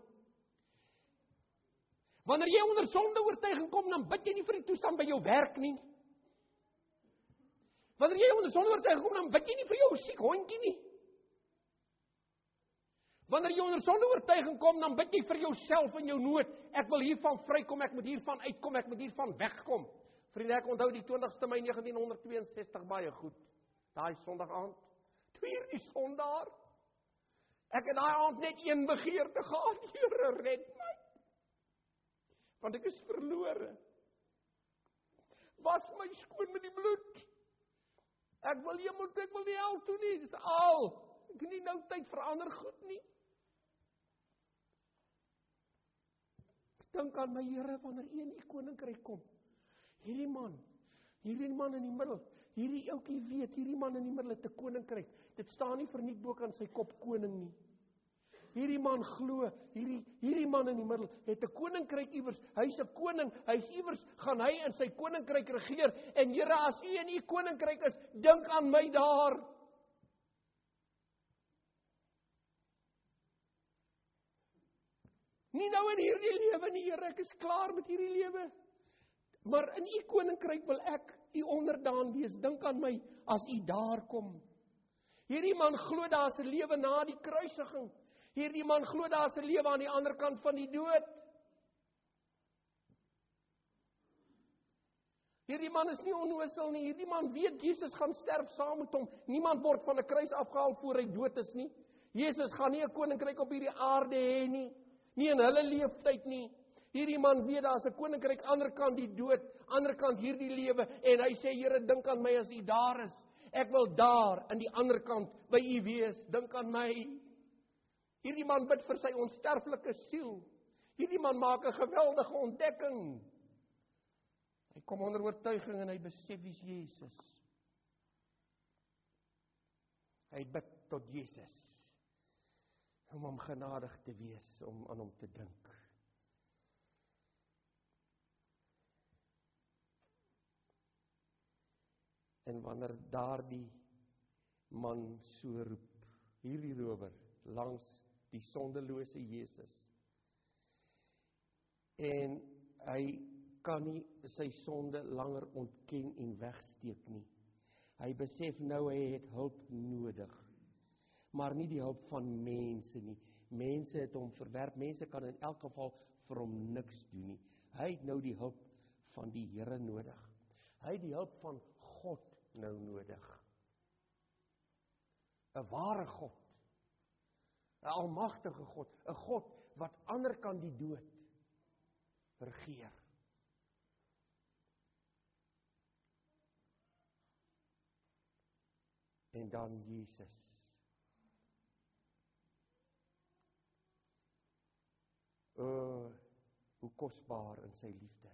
Wanneer jy onder sonde oortuiging kom, dan bid jy nie vir die toestand by jou werk nie. Wanneer jy onder sonde oortuiging kom, dan bid jy nie vir jou siek hondjie nie. Wanneer jy onder sonde oortuiging kom, dan bid jy vir jouself in jou nood. Ek wil hiervan vrykom, ek moet hiervan uitkom, ek moet hiervan wegkom. Vriende, ek onthou die 20ste Mei 1962 baie goed. Daai Sondag aand, 2 uur die Sondag. Ek het daai aand net een begeerte gehad, Here, red my. Want ek is verlore. Was my skoon met die bloed. Ek wil nie hel toe nie, dis al. Ek het nie nou tyd vir ander goed nie. Dink aan my Here wanneer u in u koninkryk kom. Hierdie man in die middel, hierdie ouetjie weet, hierdie man in die middel het 'n koninkryk. Dit staan nie verniet bo kan sy kop koning nie. Hierdie man glo, hierdie man in die middel het 'n koninkryk iewers. Hy's 'n koning, hy's iewers, gaan hy in sy koninkryk regeer. En Here, as u in u koninkryk is, dink aan my daar. Nie nou in hierdie lewe nie, Here, ek is klaar met hierdie lewe. Maar in u koninkryk wil ek u onderdaan wees, dink aan my as u daar kom. Hierdie man glo daar is 'n lewe na die kruisiging. Hierdie man glo daar is 'n lewe aan die ander kant van die dood. Hierdie man is nie onnoosel nie. Hierdie man weet Jesus gaan sterf saam met hom. Niemand word van 'n kruis afgehaal voor hy dood is nie. Jesus gaan nie 'n koninkryk op hierdie aarde hê nie. Nie in hulle leeftyd nie. Hierdie man weet daar is 'n koninkryk ander kant die dood, ander kant hierdie lewe en hy sê Here, dink aan my as u daar is. Ek wil daar in die ander kant by u wees. Dink aan my. Hierdie man bid vir sy onsterflike siel. Hierdie man maak 'n geweldige ontdekking. Hy kom onder oortuiging en hy besef wie's Jesus. Hy bid tot Jesus om hom genadig te wees, om aan hom te dink. En wanneer daardie man so roep, hierdie rower langs die sondelose Jesus, en hy kan nie sy sonde langer ontken en wegsteek nie. Hy besef nou hy het hulp nodig, maar nie die hulp van mense nie. Mense het hom verwerp, mense kan in elk geval vir hom niks doen nie. Hy het nou die hulp van die Here nodig. Hy het die hulp van God nou nodig. 'n ware God, 'n almagtige God, 'n God wat ander kan die dood regeer. En dan Jesus. Hoe kosbaar in sy liefde.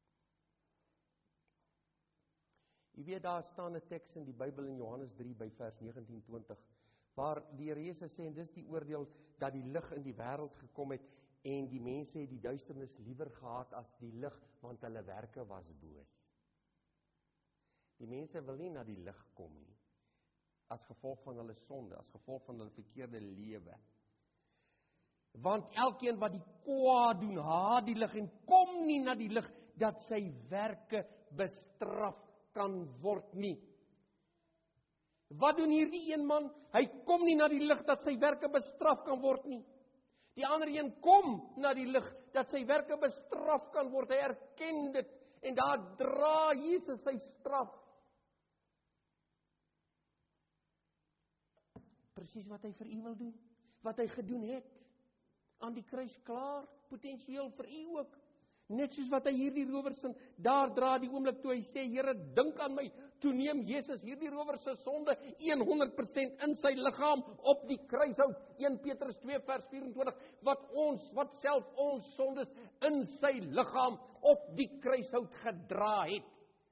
Jy weet, daar staan 'n teks in die Bybel in Johannes 3 by vers 19-20, waar die Here Jesus sê, en dis die oordeel, dat die lig in die wêreld gekom het, en die mense het die duisternis liewer gehaat as die lig, want hulle werke was boos. Die mense wil nie na die lig kom nie, as gevolg van hulle sonde, as gevolg van hulle verkeerde lewe. Want elkeen wat die kwaad doen, haat die lig en kom nie na die lig, dat sy werke bestraf kan word nie. Wat doen hierdie een man? Hy kom nie na die lig dat sy werke bestraf kan word nie. Die ander een kom na die lig dat sy werke bestraf kan word. Hy erken dit en daar dra Jesus sy straf. Presies wat hy vir u wil doen, wat hy gedoen het. Aan die kruis klaar, potensieel vir u ook. Net soos wat hy hierdie rower sin, daar dra die oomblik toe hy sê, Here, dink aan my. Toe neem Jesus hierdie rower se sonde 100% in sy liggaam op die kruishout. 1 Petrus 2 vers 24, wat self ons sondes in sy liggaam op die kruishout gedra het.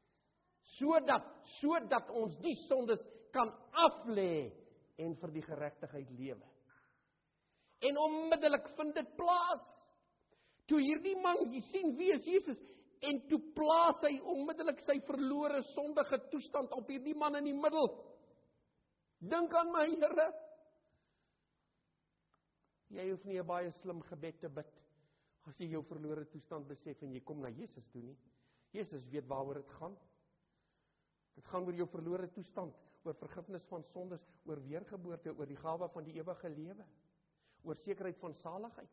Sodat ons die sondes kan aflê en vir die geregtigheid lewe. En onmiddellik vind dit plaas. Toe hierdie man sien wie is Jesus, en toe plaas hy onmiddellik sy verlore sondige toestand op hierdie man in die middel. Dink aan my, Here. Jy hoef nie 'n baie slim gebed te bid, as jy jou verlore toestand besef en jy kom na Jesus toe nie. Jesus weet waaroor dit gaan. Dit gaan oor jou verlore toestand, oor vergifnis van sondes, oor weergeboorte, oor die gawe van die ewige lewe, oor sekerheid van saligheid.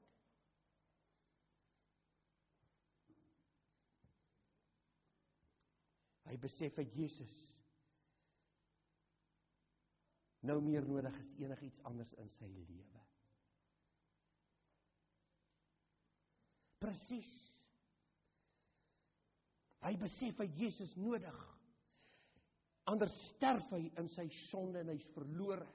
Hy besef dat Jesus nou meer nodig as enigiets anders in sy lewe. Presies. Hy besef dat Jesus nodig. Anders sterf hy in sy sonde en hy's verlore.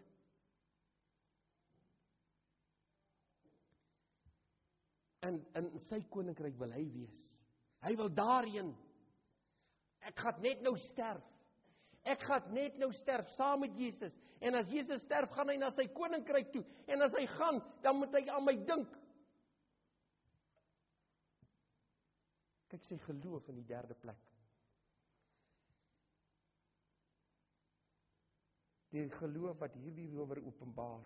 En in sy koninkryk wil hy wees. Hy wil daarheen. Ek gaan net nou sterf. Ek gaan net nou sterf saam met Jesus. En as Jesus sterf, gaan hy na sy koninkryk toe. En as hy gaan, dan moet hy aan my dink. Kyk sy geloof in die derde plek. Die geloof wat hierdie rower openbaar.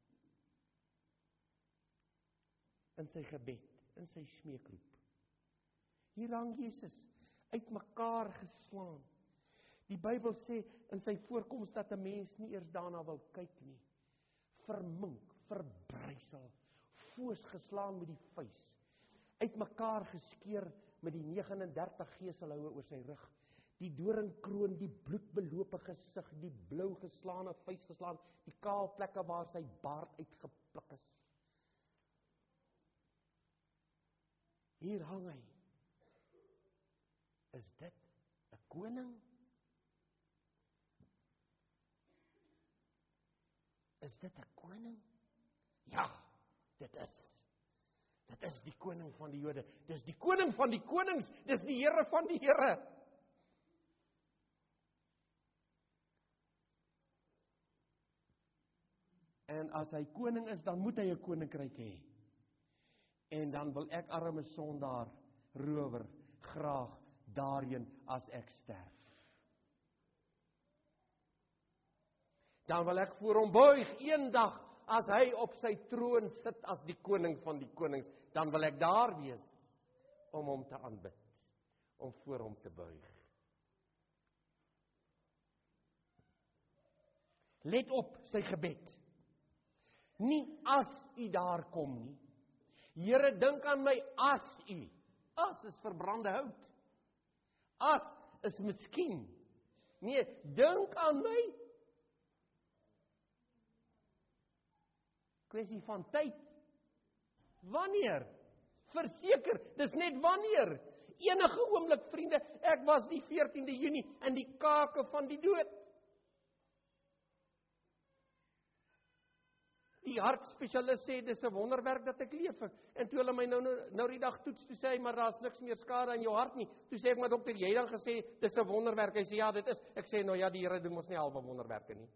In sy gebed, in sy smeekroep. Hier hang Jesus, uitmekaar geslaan. Die Bybel sê in sy voorkoms dat 'n mens nie eers daarna wil kyk nie. Vermink, verbrysel, foos geslaan met die vuis, uitmekaar geskeur met die 39 geselhoue oor sy rug, die doringkroon, die bloedbelope gesig, die blou geslaane vuis geslaan, die kaal plekke waar sy baard uitgepluk is. Hier hang hy. Is dit 'n koning? Is dit 'n koning? Ja, dit is. Dit is die koning van die Jode. Dis die koning van die konings. Dis die Here van die Here. En as hy koning is, dan moet hy 'n koninkryk hê. En dan wil ek arme sondaar, rower, graag daarheen as ek sterf. Dan wil ek voor hom buig eendag as hy op sy troon sit as die koning van die konings, dan wil ek daar wees om hom te aanbid, om voor hom te buig. Let op sy gebed. Nie as u daar kom nie. Here, dink aan my as u. As is verbrande hout. As is miskien. Nee, dink aan my. Kwessie van tyd. Wanneer? Verseker, dis net wanneer. Enige oomblik, vriende, ek was die 14de Junie in die kake van die dood. Die hartspesialist sê, dis 'n wonderwerk dat ek leef. En toe hulle my nou die dag toets, toe sê hy, maar daar's niks meer skade aan jou hart nie. Toe sê ek, maar dokter, jy dan gesê, dis 'n wonderwerk. Hy sê, ja, dit is. Ek sê, nou ja, die Here doen ons nie halwe wonderwerke nie.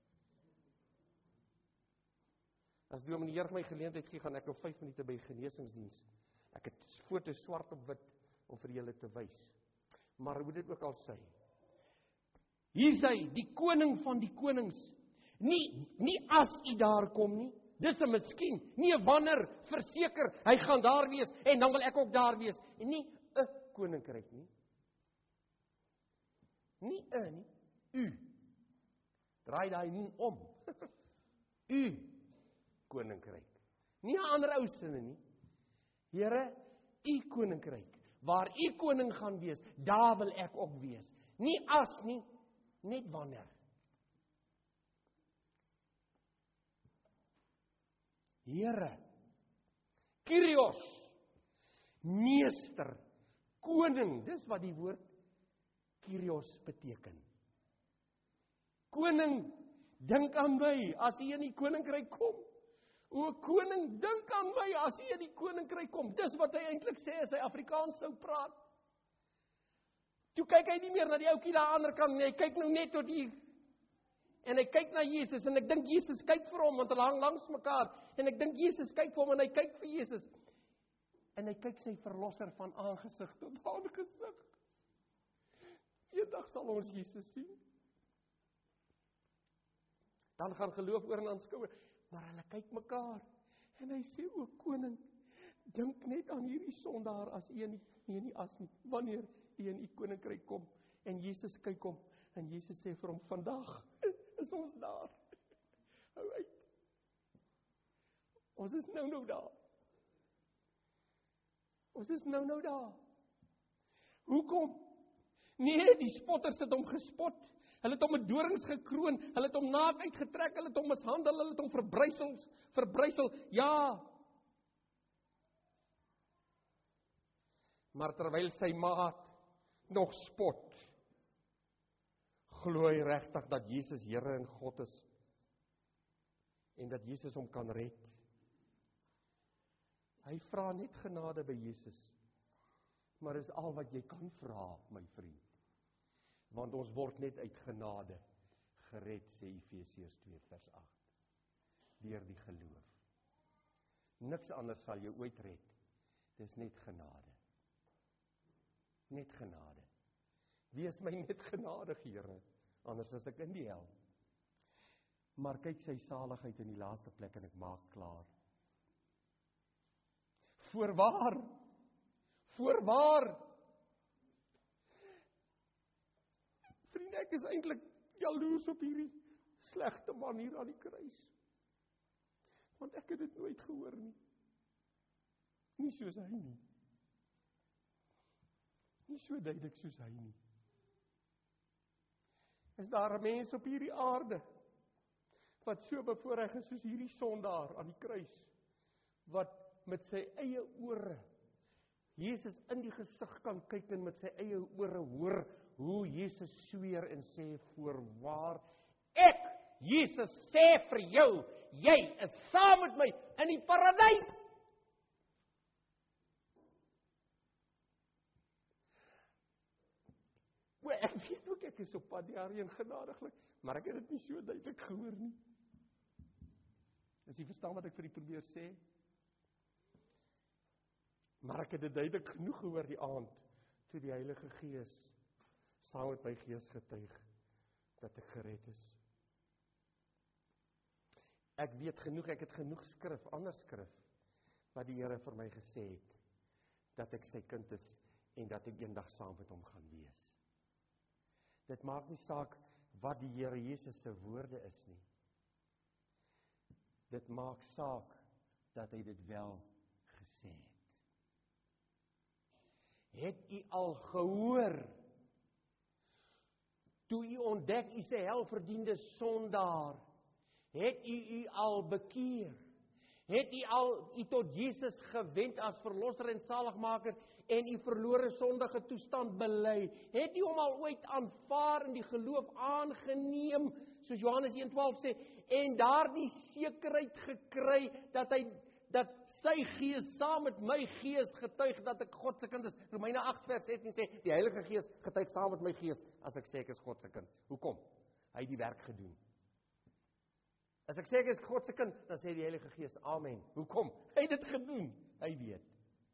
As die meneer my geleentheid gee, gaan ek op 5 minute by genesingsdiens. Ek het foto's swart op wit om vir julle te wys. Maar hoe dit ook al sê. Hier is hy, die koning van die konings. Nie as u daar kom nie. Dis 'n miskien, nie 'n wanneer, verseker, hy gaan daar wees en dan wil ek ook daar wees. En nie 'n koninkryk nie. Nie 'n nie, u. Draai daai nie om. U koninkryk. Nie 'n ander ou sinne nie. Here, u koninkryk, waar u koning gaan wees, daar wil ek ook wees. Nie as nie, net wanneer. Here, Kyrios, meester, koning, dis wat die woord Kyrios beteken. Koning, dink aan my as u in die koninkryk kom. O koning, dink aan my as u in die koninkryk kom. Dis wat hy eintlik sê as hy Afrikaans sou praat. Toe kyk hy nie meer na die ouetjie daar aan die ander kant nie, hy kyk nou net tot hier. En hy kyk na Jesus, en ek dink Jesus kyk vir hom, want hulle hang langs mekaar, en ek dink Jesus kyk vir hom, en hy kyk vir Jesus, en hy kyk sy verlosser van aangesig tot aangesig. Eendag sal ons Jesus sien. Dan gaan geloof oor en aanskouer, maar hulle kyk mekaar, en hy sê, o koning, dink net aan hierdie sondaar as u nie as nie, wanneer u in u koninkryk kom, en Jesus kyk hom, en Jesus sê vir hom, vandag is ons daar. Hou uit. Ons is nou daar. Ons is nou daar. Hoekom? Nee, die spotters het hom gespot. Hulle het hom met dorings gekroon, hulle het hom naak uitgetrek, hulle het hom mishandel, hulle het hom verbrysel. Ja. Maar terwyl sy maat nog spot, glo hy regtig dat Jesus Here en God is en dat Jesus hom kan red. Hy vra net genade by Jesus. Maar dis al wat jy kan vra, my vriend. Want ons word net uit genade gered, sê Efesiërs 2 vers 8. Deur die geloof. Niks anders sal jou ooit red. Dis net genade. Net genade. Wees my net genadig, Here, anders is ek in die hel. Maar kyk sy saligheid in die laaste plek en ek maak klaar. Voorwaar, En ek is eintlik jaloers op hierdie slegte man hier aan die kruis. Want ek het dit nooit gehoor nie. Nie soos hy nie. Nie so duidelik soos hy nie. Is daar 'n mens op hierdie aarde wat so bevoorreg is soos hierdie sondaar aan die kruis, wat met sy eie ore Jesus in die gesig kan kyk en met sy eie ore hoor hoe Jesus sweer en sê voorwaar, ek, Jesus, sê vir jou, jy is saam met my in die paradys. Ek weet ook ek is op pad daarheen genadiglik, maar ek het dit nie so duidelik gehoor nie. As jy verstaan wat ek vir u probeer sê? Maar ek het dit duidelik genoeg gehoor die aand, toe die Heilige Gees saam met my gees getuig, dat ek gered is. Ek weet genoeg, ek het genoeg skrif, ander skrif, wat die Here vir my gesê het, dat ek sy kind is, en dat ek eendag saam met hom gaan wees. Dit maak nie saak, wat die Here Jesus se woorde is nie. Dit maak saak, dat hy dit wel gesê het. Het u al gehoor, toe u ontdek, u se helverdiende sondaar, het u al bekeer, het u tot Jesus gewend as verlosser en saligmaker, en u verlore sondige toestand bely, het u hom al ooit aanvaar in die geloof aangeneem, soos Johannes 1:12 sê, en daardie sekerheid gekry, dat sy gees saam met my gees getuig dat ek God se kind is. Romeine 8:16 sê, die Heilige Gees getuig saam met my gees, as ek sê ek is God se kind. Hoekom? Hy het die werk gedoen. As ek sê ek is God se kind, dan sê die Heilige Gees, amen. Hoekom? Hy het dit gedoen. Hy weet.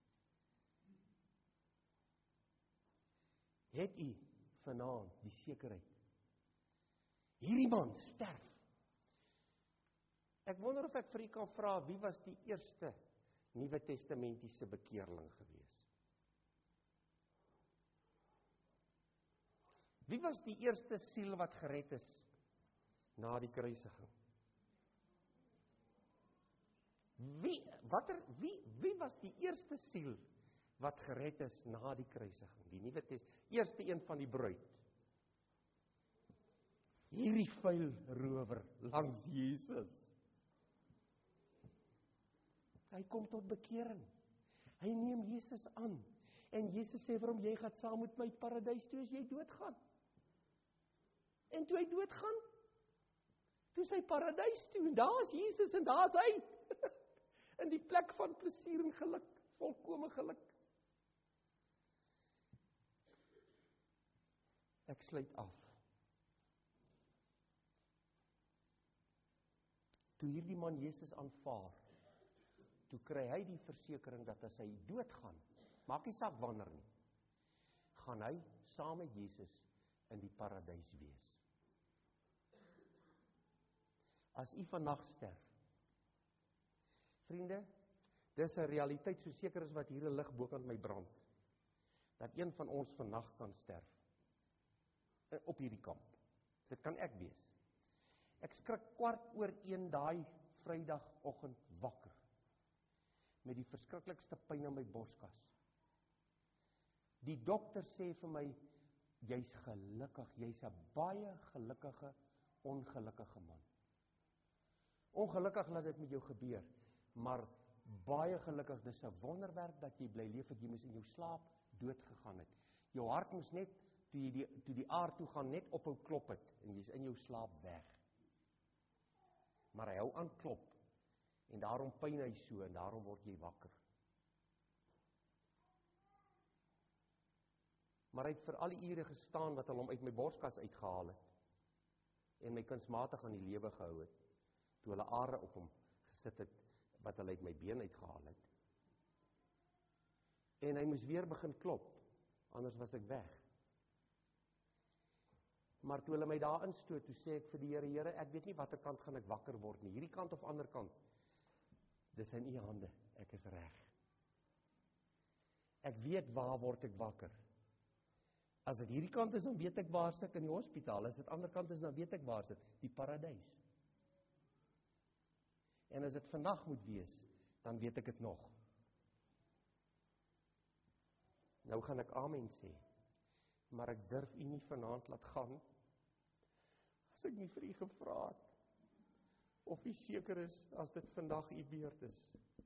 Het u vanaand die sekerheid? Hierdie man sterf. Ek wonder of ek vir u kan vra, wie was die eerste Nuwe Testamentiese bekeerling gewees? Wie was die eerste siel wat gered is na die kruisiging? Wie was die eerste siel wat gered is na die kruisiging? Die Nuwe Testament, eerste een van die bruid. Hierdie vuil rower langs Jesus. Hy kom tot bekering. Hy neem Jesus aan. En Jesus sê vir hom, jy gaan saam met my paradys toe as jy doodgaan. En toe hy doodgaan, toe is hy paradys toe. En daar is Jesus en daar is hy. In die plek van plesier en geluk. Volkome geluk. Ek sluit af. Toe hierdie man Jesus aanvaar, toe kry hy die versekering dat as hy doodgaan, maak nie saak wanneer nie, gaan hy saam met Jesus in die paradys wees. As u vandag sterf, vriende, dis 'n realiteit so seker as wat hier 'n lig bokant my brand, dat een van ons vandag kan sterf, op hierdie kamp. Dit kan ek wees. Ek skrik 1:15 daai Vrydagoggend wakker, met die verskriklikste pyn in my borskas. Die dokter sê vir my, jy's gelukkig, jy's 'n baie gelukkige, ongelukkige man. Ongelukkig laat dit met jou gebeur, maar baie gelukkig, dis 'n wonderwerk dat jy bly leef, dat jy moes in jou slaap dood gegaan het. Jou hart moes net, toe die aard toe gaan, net ophou klop het, en jy's in jou slaap weg. Maar hy hou aan klop, en daarom pyn hy so, en daarom word jy wakker. Maar hy het vir al die ure gestaan, wat hulle hom uit my borskas uitgehaal het, en my kunsmatig aan die lewe gehou het, toe hulle are op hom gesit het, wat hulle uit my been uitgehaal het. En hy moes weer begin klop, anders was ek weg. Maar toe hulle my daar instoot, toe sê ek vir die Here, Here, ek weet nie watter kant gaan ek wakker word nie, hierdie kant of ander kant. Dis in u hande, ek is reg. Ek weet waar word ek wakker. As dit hierdie kant is, dan weet ek waar sit ek in die hospitaal. As dit ander kant is, dan weet ek waar sit die paradys. En as dit vandag moet wees, dan weet ek dit nog. Nou gaan ek amen sê, maar ek durf u nie vanaand laat gaan, as ek nie vir u gevra het, of u seker is, as dit vandag u beurt is.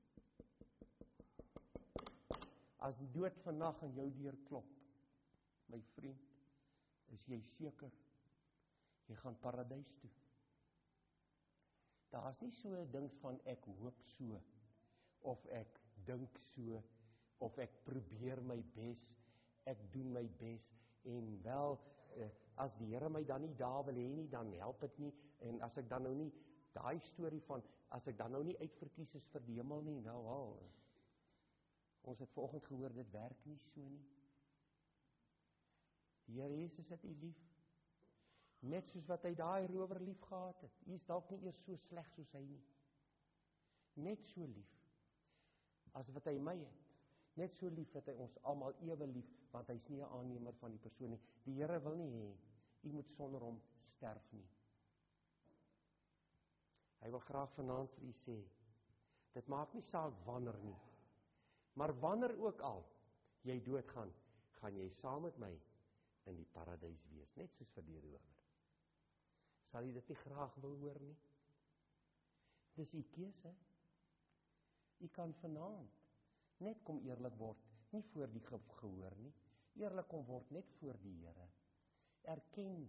As die dood vandag aan jou deur klop, my vriend, is jy seker, jy gaan paradys toe. Daar is nie so 'n ding van ek hoop so, of ek dink so, of ek probeer my bes, ek doen my bes, en wel, as die Here my dan nie daar wil hê nie, dan help dit nie, en as ek dan nou nie, daai storie van, as ek dan nou nie uitverkies is vir die hemel nie, nou al, ons het vanoggend gehoor, dit werk nie so nie. Die Here Jesus het u lief, net soos wat hy daai rower lief gehad het. Hy is dalk nie eers so sleg soos hy nie. Net so lief, as wat hy my het. Net so lief het hy ons almal ewe lief, want hy is nie 'n aannemer van die persoon nie. Die Here wil nie hê, u moet sonder hom sterf nie. Hy wil graag vanaand vir u sê, dit maak nie saak wanneer nie, maar wanneer ook al jy doodgaan, gaan jy saam met my in die paradys wees, net soos vir die rower. Sal jy dit nie graag wil hoor nie? Dis u keuse. U kan vanaand net kom eerlik word, nie voor die gehoor nie, eerlik kom word net voor die Here. Erken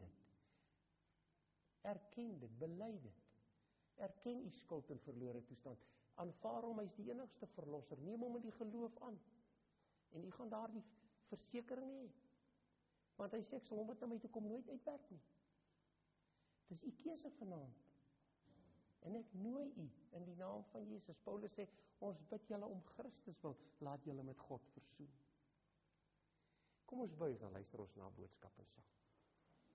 dit, bely dit. Erken u skuld en verlore toestand. Aanvaar hom as die enigste verlosser, neem hom in die geloof aan. En u gaan daar die versekering hê. Want hy sê, ek sal hom wat na my toe kom nooit uitwerp nie. Dis u keuse vanaand. En ek nooi u in die naam van Jesus. Paulus sê, ons bid julle om Christus wil, laat julle met God versoen. Kom ons buig, dan luister ons na boodskap en sang.